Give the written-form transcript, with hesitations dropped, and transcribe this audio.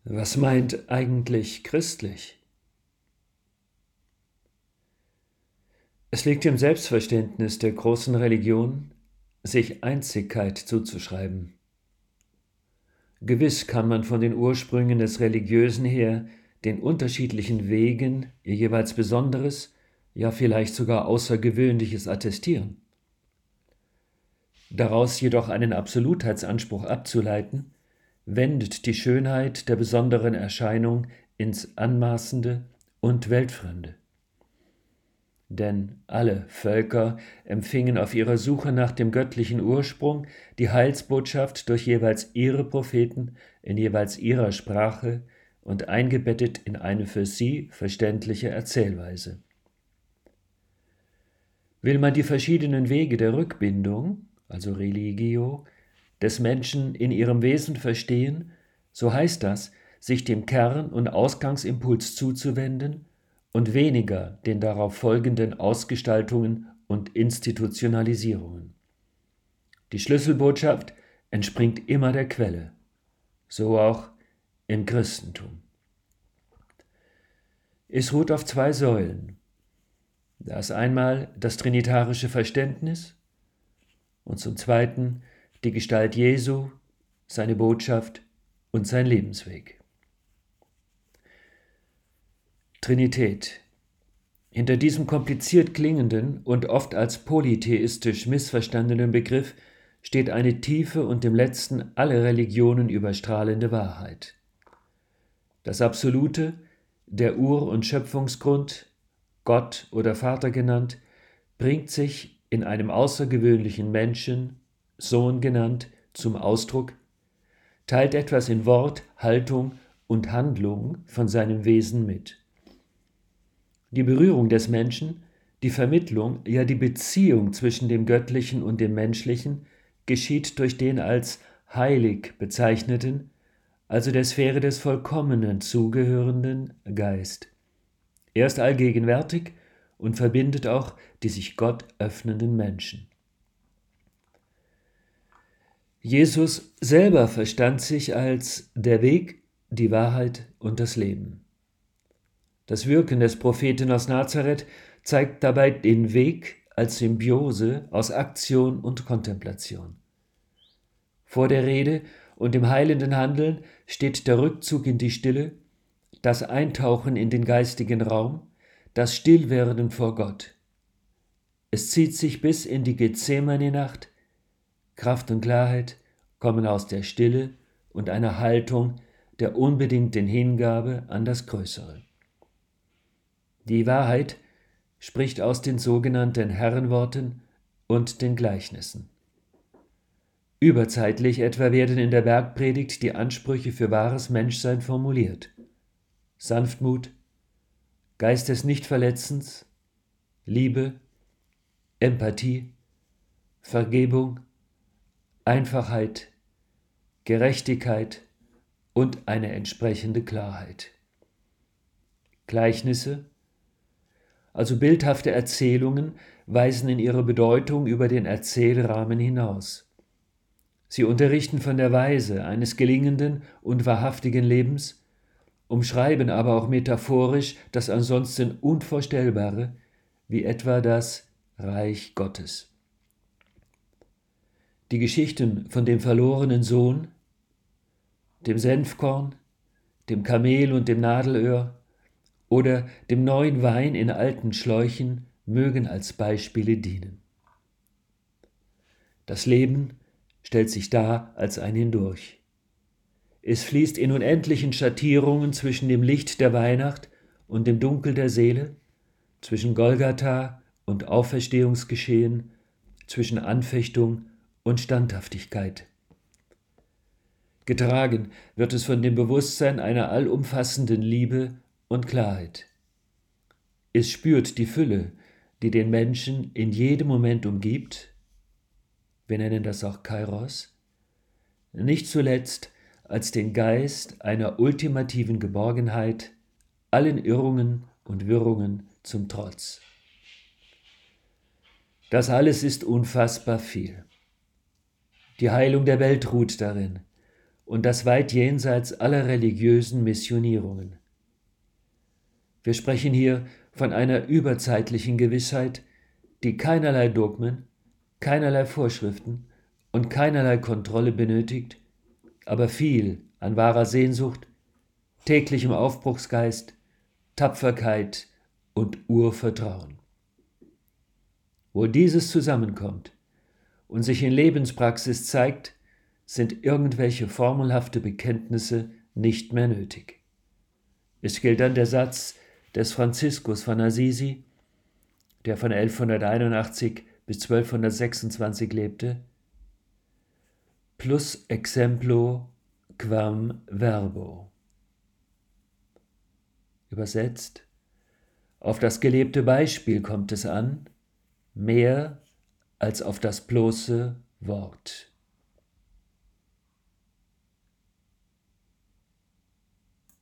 Was meint eigentlich christlich? Es liegt im Selbstverständnis der großen Religion, sich Einzigkeit zuzuschreiben. Gewiss kann man von den Ursprüngen des Religiösen her den unterschiedlichen Wegen ihr jeweils Besonderes, ja vielleicht sogar Außergewöhnliches attestieren. Daraus jedoch einen Absolutheitsanspruch abzuleiten, wendet die Schönheit der besonderen Erscheinung ins Anmaßende und Weltfremde. Denn alle Völker empfingen auf ihrer Suche nach dem göttlichen Ursprung die Heilsbotschaft durch jeweils ihre Propheten in jeweils ihrer Sprache und eingebettet in eine für sie verständliche Erzählweise. Will man die verschiedenen Wege der Rückbindung, also Religio, des Menschen in ihrem Wesen verstehen, so heißt das, sich dem Kern- und Ausgangsimpuls zuzuwenden und weniger den darauf folgenden Ausgestaltungen und Institutionalisierungen. Die Schlüsselbotschaft entspringt immer der Quelle, so auch im Christentum. Es ruht auf zwei Säulen. Da ist einmal das trinitarische Verständnis und zum Zweiten die Gestalt Jesu, seine Botschaft und sein Lebensweg. Trinität. Hinter diesem kompliziert klingenden und oft als polytheistisch missverstandenen Begriff steht eine tiefe und im Letzten alle Religionen überstrahlende Wahrheit. Das Absolute, der Ur- und Schöpfungsgrund, Gott oder Vater genannt, bringt sich in einem außergewöhnlichen Menschen, Sohn genannt, zum Ausdruck, teilt etwas in Wort, Haltung und Handlung von seinem Wesen mit. Die Berührung des Menschen, die Vermittlung, ja die Beziehung zwischen dem Göttlichen und dem Menschlichen geschieht durch den als heilig bezeichneten, also der Sphäre des Vollkommenen zugehörenden Geist. Er ist allgegenwärtig und verbindet auch die sich Gott öffnenden Menschen. Jesus selber verstand sich als der Weg, die Wahrheit und das Leben. Das Wirken des Propheten aus Nazareth zeigt dabei den Weg als Symbiose aus Aktion und Kontemplation. Vor der Rede und dem heilenden Handeln steht der Rückzug in die Stille, das Eintauchen in den geistigen Raum, das Stillwerden vor Gott. Es zieht sich bis in die Gethsemane-Nacht. Kraft und Klarheit kommen aus der Stille und einer Haltung der unbedingten Hingabe an das Größere. Die Wahrheit spricht aus den sogenannten Herrenworten und den Gleichnissen. Überzeitlich etwa werden in der Bergpredigt die Ansprüche für wahres Menschsein formuliert. Sanftmut, Geist des Nichtverletzens, Liebe, Empathie, Vergebung, Einfachheit, Gerechtigkeit und eine entsprechende Klarheit. Gleichnisse, also bildhafte Erzählungen, weisen in ihrer Bedeutung über den Erzählrahmen hinaus. Sie unterrichten von der Weise eines gelingenden und wahrhaftigen Lebens, umschreiben aber auch metaphorisch das ansonsten Unvorstellbare, wie etwa das Reich Gottes. Die Geschichten von dem verlorenen Sohn, dem Senfkorn, dem Kamel und dem Nadelöhr oder dem neuen Wein in alten Schläuchen mögen als Beispiele dienen. Das Leben stellt sich dar als ein Hindurch. Es fließt in unendlichen Schattierungen zwischen dem Licht der Weihnacht und dem Dunkel der Seele, zwischen Golgatha und Auferstehungsgeschehen, zwischen Anfechtung und Standhaftigkeit. Getragen wird es von dem Bewusstsein einer allumfassenden Liebe und Klarheit. Es spürt die Fülle, die den Menschen in jedem Moment umgibt, wir nennen das auch Kairos, nicht zuletzt als den Geist einer ultimativen Geborgenheit, allen Irrungen und Wirrungen zum Trotz. Das alles ist unfassbar viel. Die Heilung der Welt ruht darin und das weit jenseits aller religiösen Missionierungen. Wir sprechen hier von einer überzeitlichen Gewissheit, die keinerlei Dogmen, keinerlei Vorschriften und keinerlei Kontrolle benötigt, aber viel an wahrer Sehnsucht, täglichem Aufbruchsgeist, Tapferkeit und Urvertrauen. Wo dieses zusammenkommt und sich in Lebenspraxis zeigt, sind irgendwelche formelhafte Bekenntnisse nicht mehr nötig. Es gilt dann der Satz des Franziskus von Assisi, der von 1181 bis 1226 lebte: Plus exemplo quam verbo. Übersetzt: Auf das gelebte Beispiel kommt es an, mehr als auf das bloße Wort.